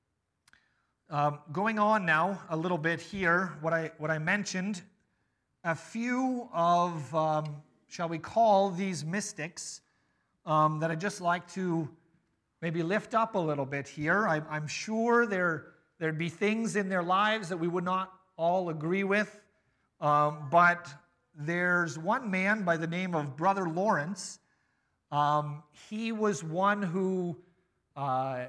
Um, going on now a little bit here, what I what I mentioned, a few of um, shall we call these mystics um, that I'd just like to maybe lift up a little bit here. I, I'm sure there there'd be things in their lives that we would not all agree with, um, but there's one man by the name of Brother Lawrence. Um, he was one who uh,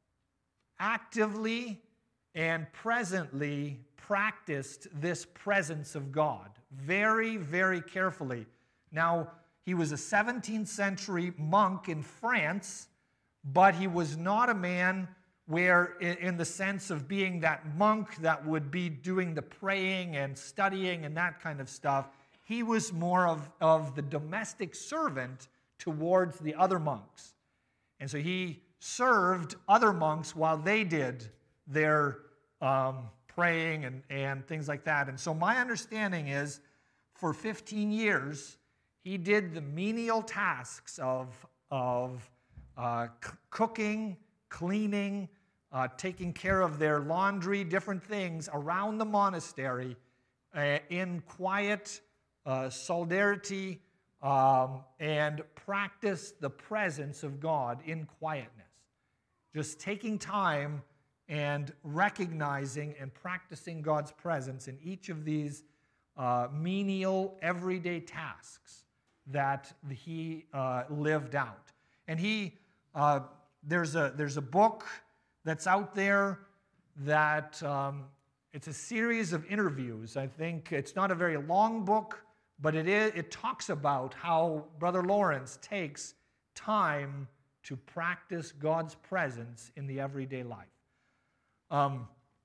actively and presently practiced this presence of God very, very carefully. Now, he was a seventeenth century monk in France, but he was not a man where, in the sense of being that monk that would be doing the praying and studying and that kind of stuff. He was more of, of the domestic servant towards the other monks. And so he served other monks while they did their um, praying and, and things like that. And so my understanding is, for fifteen years, he did the menial tasks of, of uh, c- cooking, cleaning, uh, taking care of their laundry, different things around the monastery uh, in quiet uh, solidarity um, and practice the presence of God in quietness. Just taking time and recognizing and practicing God's presence in each of these uh, menial, everyday tasks that he uh, lived out. And he, uh, there's a there's a book that's out there that um, it's a series of interviews. I think it's not a very long book, but it is. It talks about how Brother Lawrence takes time to practice God's presence in the everyday life. Um,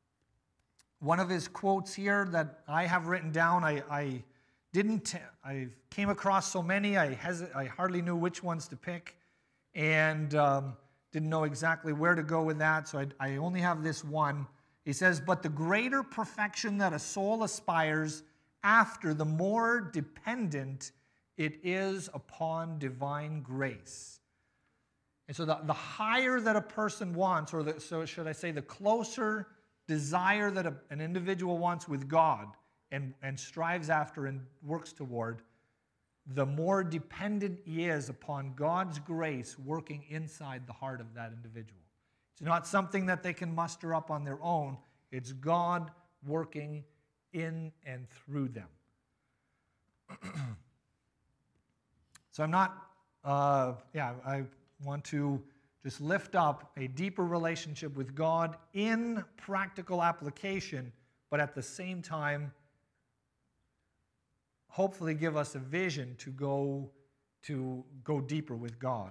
one of his quotes here that I have written down, I, I didn't, I came across so many, I, hesit- I hardly knew which ones to pick, and um, didn't know exactly where to go with that, so I, I only have this one. He says, but the greater perfection that a soul aspires after, the more dependent it is upon divine grace. And so the, the higher that a person wants, or the, so should I say the closer desire that a, an individual wants with God and, and strives after and works toward, the more dependent he is upon God's grace working inside the heart of that individual. It's not something that they can muster up on their own. It's God working in and through them. So I'm not, uh, yeah, I want to just lift up a deeper relationship with God in practical application, but at the same time, hopefully give us a vision to go to go deeper with God.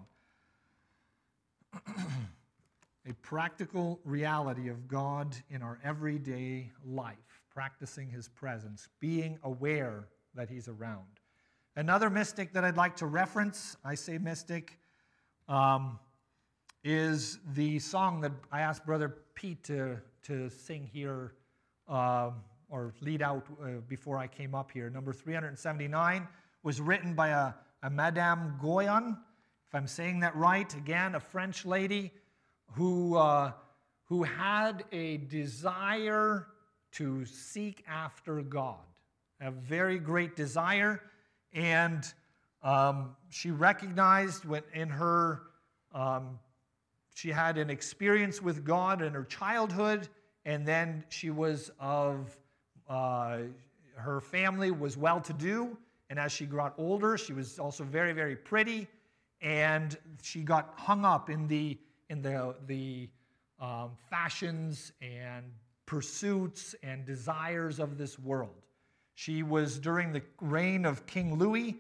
A practical reality of God in our everyday life, practicing His presence, being aware that He's around. Another mystic that I'd like to reference, I say mystic, um, is the song that I asked Brother Pete to, to sing here uh, or lead out uh, before I came up here. Number three seventy-nine was written by a, a Madame Goyon, if I'm saying that right. Again, a French lady who, uh, who had a desire to seek after God, a very great desire, and um, she recognized when in her, um, she had an experience with God in her childhood, and then she was of, uh, her family was well-to-do, and as she got older, she was also very, very pretty, and she got hung up in the in the, the um, fashions and pursuits and desires of this world. She was during the reign of King Louis,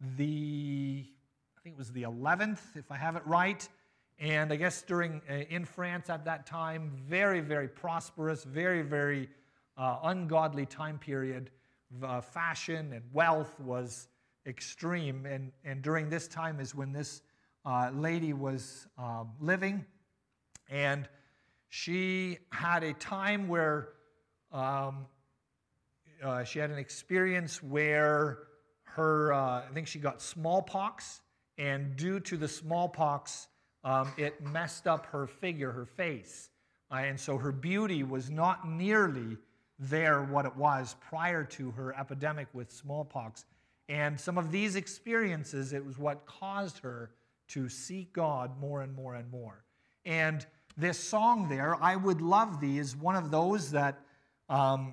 the, I think it was the eleventh, if I have it right, and I guess during, uh, in France at that time, very, very prosperous, very, very uh, ungodly time period. Uh, fashion and wealth was extreme, and, and during this time is when this Uh, lady was um, living, and she had a time where um, uh, she had an experience where her, uh, I think she got smallpox, and due to the smallpox, um, it messed up her figure, her face, uh, and so her beauty was not nearly there what it was prior to her epidemic with smallpox. And some of these experiences, it was what caused her to seek God more and more and more. And this song there, I Would Love Thee, is one of those that, um,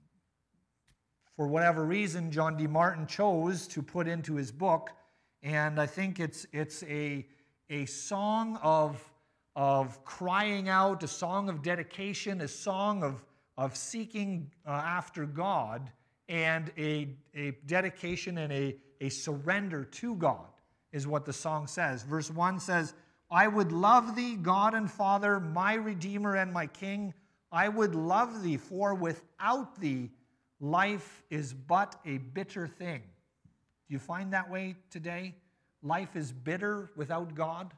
for whatever reason, John D. Martin chose to put into his book. And I think it's it's a, a song of, of crying out, a song of dedication, a song of, of seeking uh, after God, and a, a dedication and a, a surrender to God, is what the song says. Verse one says, I would love thee, God and Father, my Redeemer and my King. I would love thee, for without thee life is but a bitter thing. Do you find that way today? Life is bitter without God?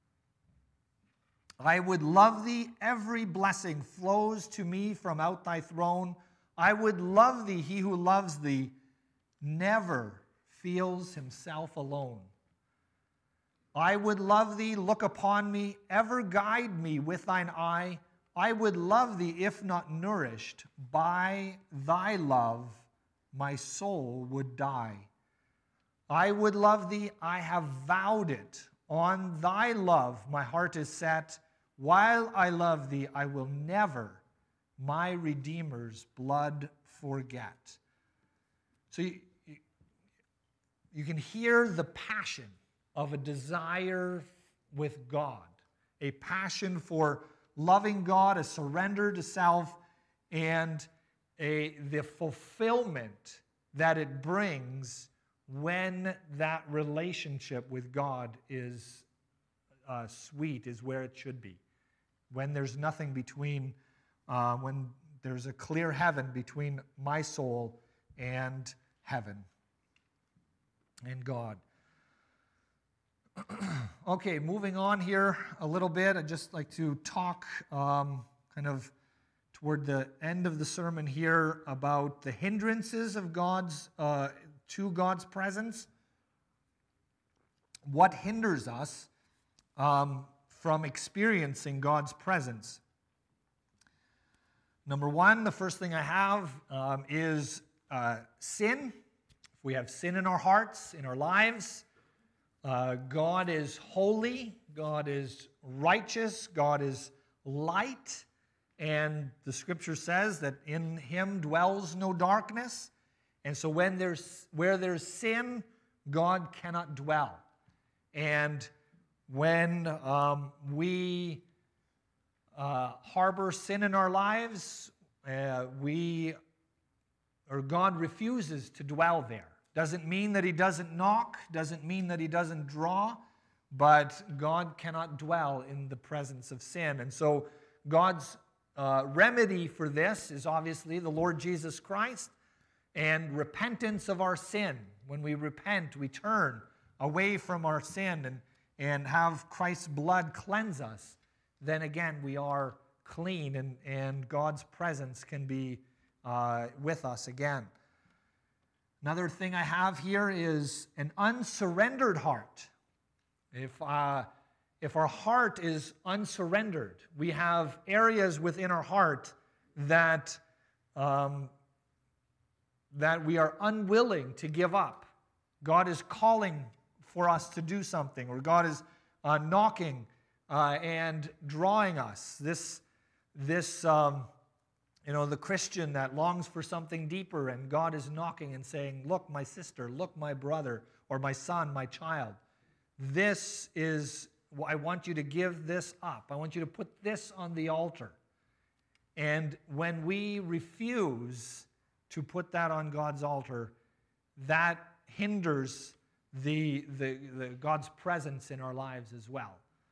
I would love thee, every blessing flows to me from out thy throne. I would love thee, he who loves thee never feels himself alone. I would love thee, look upon me, ever guide me with thine eye. I would love thee, if not nourished by thy love, my soul would die. I would love thee, I have vowed it. On thy love my heart is set. While I love thee, I will never my Redeemer's blood forget. So you, you, you can hear the passion of a desire with God, a passion for loving God, a surrender to self, and a, the fulfillment that it brings when that relationship with God is uh, sweet, is where it should be. When there's nothing between, uh, when there's a clear heaven between my soul and heaven and God. Okay, moving on here a little bit. I'd just like to talk um, kind of toward the end of the sermon here about the hindrances of God's uh, to God's presence. What hinders us um, from experiencing God's presence? Number one, the first thing I have um, is uh, sin. If we have sin in our hearts, in our lives, Uh, God is holy, God is righteous, God is light, and the scripture says that in him dwells no darkness. And so when there's where there's sin, God cannot dwell. And when um, we uh, harbor sin in our lives, uh, we or God refuses to dwell there. Doesn't mean that he doesn't knock, doesn't mean that he doesn't draw, but God cannot dwell in the presence of sin. And so God's uh, remedy for this is obviously the Lord Jesus Christ and repentance of our sin. When we repent, we turn away from our sin and, and have Christ's blood cleanse us, then again we are clean and, and God's presence can be uh, with us again. Another thing I have here is an unsurrendered heart. If, uh, if our heart is unsurrendered, we have areas within our heart that, um, that we are unwilling to give up. God is calling for us to do something, or God is uh, knocking uh, and drawing us. This, this um, You know, the Christian that longs for something deeper, and God is knocking and saying, look, my sister, look, my brother, or my son, my child. This is, I want you to give this up. I want you to put this on the altar. And when we refuse to put that on God's altar, that hinders the, the, the God's presence in our lives as well.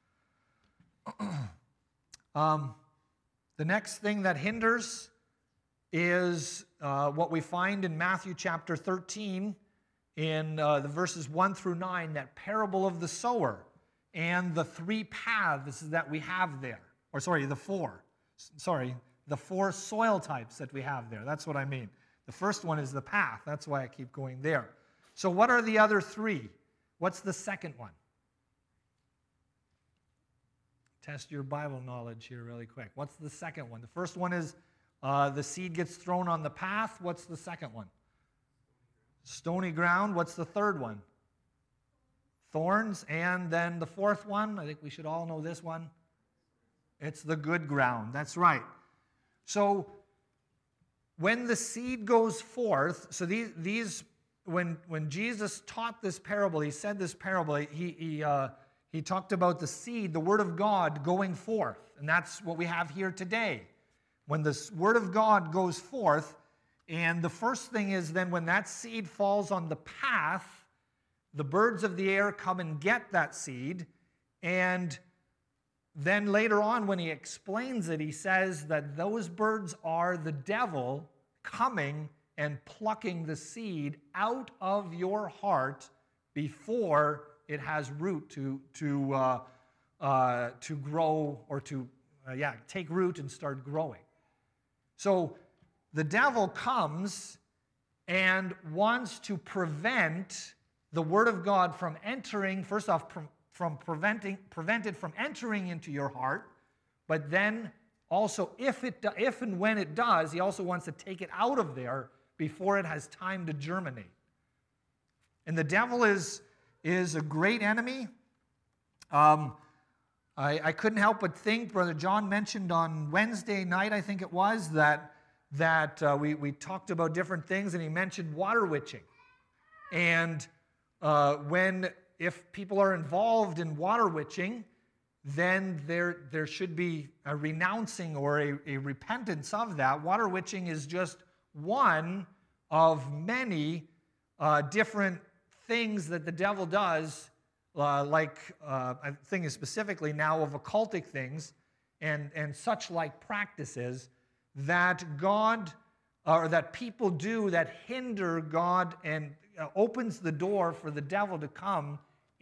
um, The next thing that hinders is uh, what we find in Matthew chapter thirteen in uh, the verses one through nine, that parable of the sower and the three paths that we have there. Or sorry, the four. Sorry, the four soil types that we have there. That's what I mean. The first one is the path. That's why I keep going there. So what are the other three? What's the second one? Test your Bible knowledge here really quick. What's the second one? The first one is uh, the seed gets thrown on the path. What's the second one? Stony ground. What's the third one? Thorns. And then the fourth one, I think we should all know this one. It's the good ground. That's right. So when the seed goes forth, so these, these when, when Jesus taught this parable, he said this parable, he, he uh, He talked about the seed, the Word of God, going forth. And that's what we have here today. When the Word of God goes forth, and the first thing is then when that seed falls on the path, the birds of the air come and get that seed. And then later on when he explains it, he says that those birds are the devil coming and plucking the seed out of your heart before it has root to to uh, uh, to grow or to uh, yeah take root and start growing. So the devil comes and wants to prevent the Word of God from entering. First off, from, from preventing prevent it from entering into your heart, but then also if it if and when it does, he also wants to take it out of there before it has time to germinate. And the devil is. is a great enemy. Um, I, I couldn't help but think, Brother John mentioned on Wednesday night, I think it was, that, that uh, we, we talked about different things, and he mentioned water witching. And uh, when, if people are involved in water witching, then there, there should be a renouncing or a, a repentance of that. Water witching is just one of many uh, different things that the devil does, uh, like uh, I'm thinking specifically now of occultic things and, and such like practices that God, or that people do that hinder God and uh, opens the door for the devil to come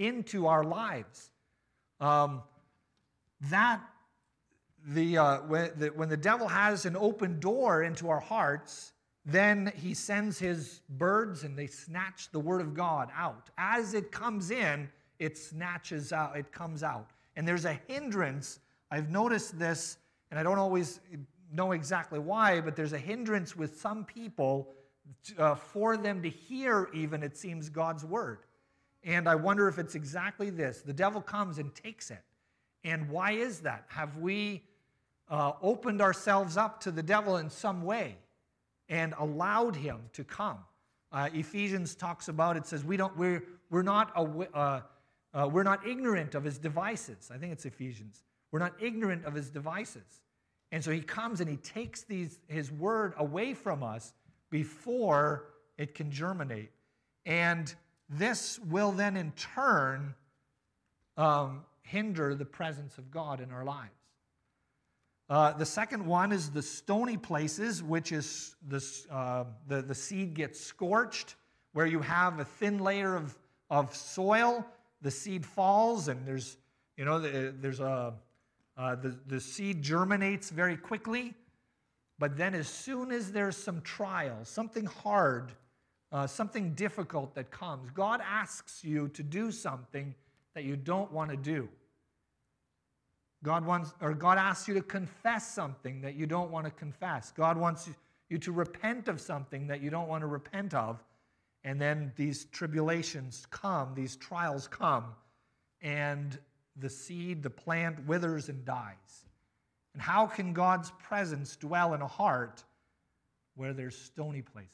into our lives. Um, that the, uh, when, the when the devil has an open door into our hearts, then he sends his birds and they snatch the word of God out. As it comes in, it snatches out, it comes out. And there's a hindrance. I've noticed this, and I don't always know exactly why, but there's a hindrance with some people uh, for them to hear even, it seems, God's word. And I wonder if it's exactly this. The devil comes and takes it. And why is that? Have we uh, opened ourselves up to the devil in some way and allowed him to come? Uh, Ephesians talks about, it says we don't, we're, we're not aw- uh, uh, we're not ignorant of his devices. I think it's Ephesians. We're not ignorant of his devices. And so he comes and he takes these, his word away from us before it can germinate. And this will then in turn um, hinder the presence of God in our lives. Uh, the second one is the stony places, which is this, uh, the, the seed gets scorched, where you have a thin layer of, of soil, the seed falls, and there's, you know, there's a, uh, the, the seed germinates very quickly, but then as soon as there's some trial, something hard, uh, something difficult that comes, God asks you to do something that you don't want to do. God wants, or God asks you to confess something that you don't want to confess. God wants you to repent of something that you don't want to repent of. And then these tribulations come, these trials come, and the seed, the plant withers and dies. And how can God's presence dwell in a heart where there's stony places?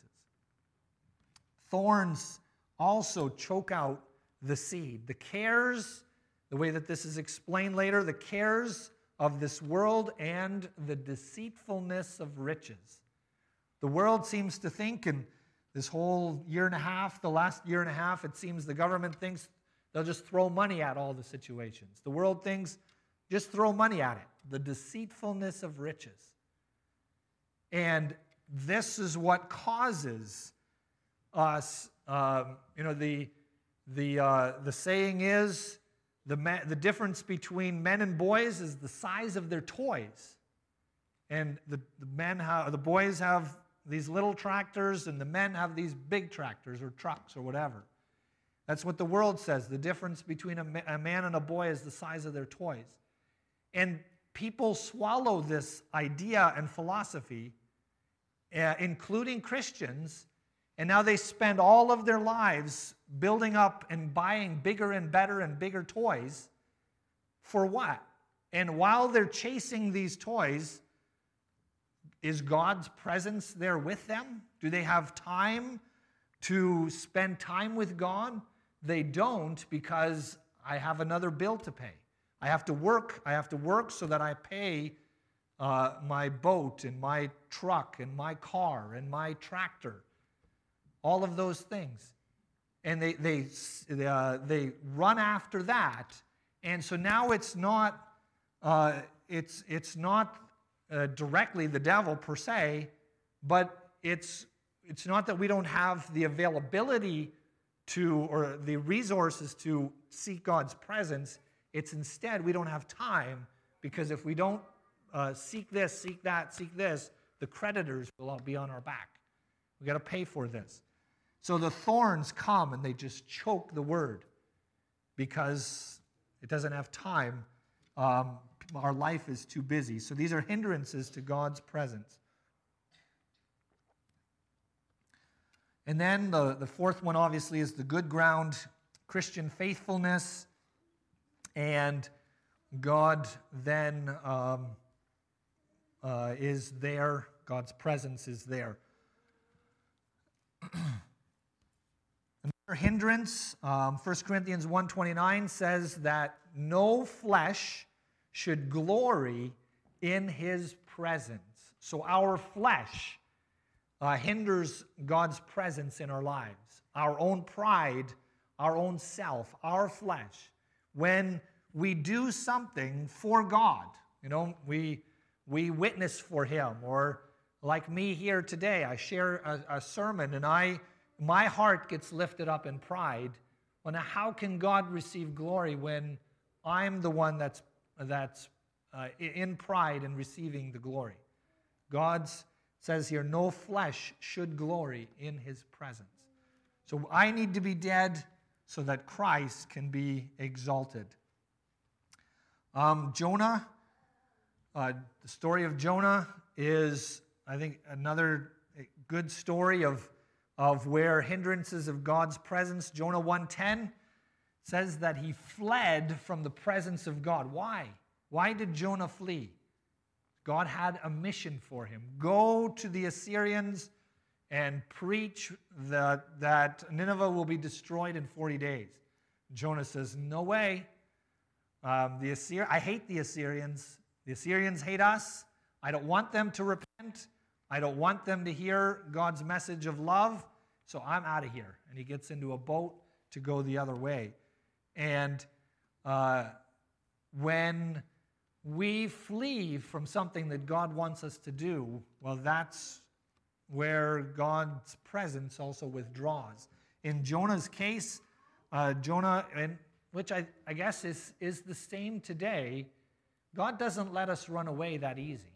Thorns also choke out the seed. The cares, the way that this is explained later, the cares of this world and the deceitfulness of riches. The world seems to think, and this whole year and a half, the last year and a half, it seems the government thinks they'll just throw money at all the situations. The world thinks, just throw money at it. The deceitfulness of riches. And this is what causes us, um, you know, the, the, uh, the saying is, The, ma- the difference between men and boys is the size of their toys. And the, the men have, the boys have these little tractors, and the men have these big tractors or trucks or whatever. That's what the world says. The difference between a, ma- a man and a boy is the size of their toys. And people swallow this idea and philosophy, uh, including Christians, and now they spend all of their lives building up and buying bigger and better and bigger toys. For what? And while they're chasing these toys, is God's presence there with them? Do they have time to spend time with God? They don't, because I have another bill to pay. I have to work. I have to work so that I pay uh, my boat and my truck and my car and my tractor. All of those things. And they they uh, they run after that, and so now it's not uh, it's it's not uh, directly the devil per se, but it's it's not that we don't have the availability to or the resources to seek God's presence. It's instead we don't have time, because if we don't uh, seek this, seek that, seek this, the creditors will all be on our back. We got to pay for this. So the thorns come and they just choke the word because it doesn't have time. Um, our life is too busy. So these are hindrances to God's presence. And then the, the fourth one, obviously, is the good ground, Christian faithfulness. And God then um, uh, is there. God's presence is there. Another hindrance, um, First Corinthians one twenty-nine says that no flesh should glory in his presence. So our flesh uh, hinders God's presence in our lives. Our own pride, our own self, our flesh. When we do something for God, you know, we, we witness for him, or like me here today, I share a, a sermon and I... my heart gets lifted up in pride Well, now how can God receive glory when I'm the one that's, that's uh, in pride and receiving the glory? God says here, no flesh should glory in his presence. So I need to be dead so that Christ can be exalted. Um, Jonah, uh, the story of Jonah is, I think, another good story of, of where hindrances of God's presence. Jonah one ten says that he fled from the presence of God. Why? Why did Jonah flee? God had a mission for him. Go to the Assyrians and preach that, that Nineveh will be destroyed in forty days. Jonah says, no way. Um, the Assyr- I hate the Assyrians. The Assyrians hate us. I don't want them to repent. I don't want them to hear God's message of love. So I'm out of here. And he gets into a boat to go the other way. And uh, when we flee from something that God wants us to do, well, that's where God's presence also withdraws. In Jonah's case, uh, Jonah, and which I, I guess is, is the same today, God doesn't let us run away that easy.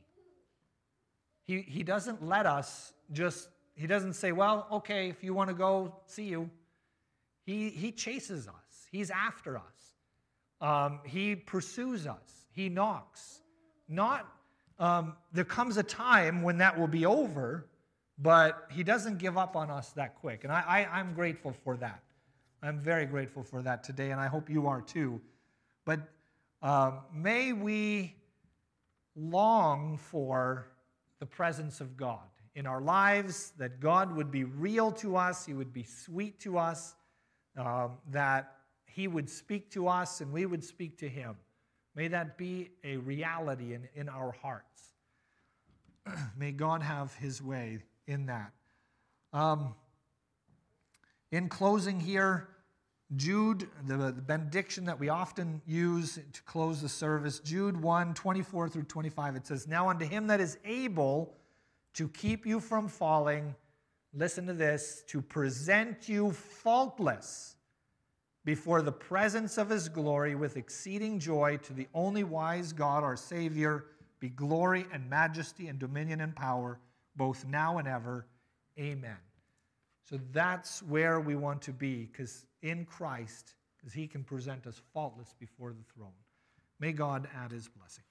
He, he doesn't let us just, he doesn't say, well, okay, if you want to go, see you. He, he chases us. He's after us. Um, he pursues us. He knocks. Not, um, there comes a time when that will be over, but he doesn't give up on us that quick. And I, I, I'm grateful for that. I'm very grateful for that today, and I hope you are too. But um, may we long for the presence of God in our lives, that God would be real to us, he would be sweet to us, um, that he would speak to us and we would speak to him. May that be a reality in, in our hearts. May God have his way in that. Um, in closing here, Jude, the, the benediction that we often use to close the service, Jude one, twenty-four through twenty-five, it says, now unto him that is able to keep you from falling, listen to this, to present you faultless before the presence of his glory with exceeding joy, to the only wise God, our Savior, be glory and majesty and dominion and power, both now and ever. Amen. So that's where we want to be, because in Christ, because he can present us faultless before the throne. May God add his blessing.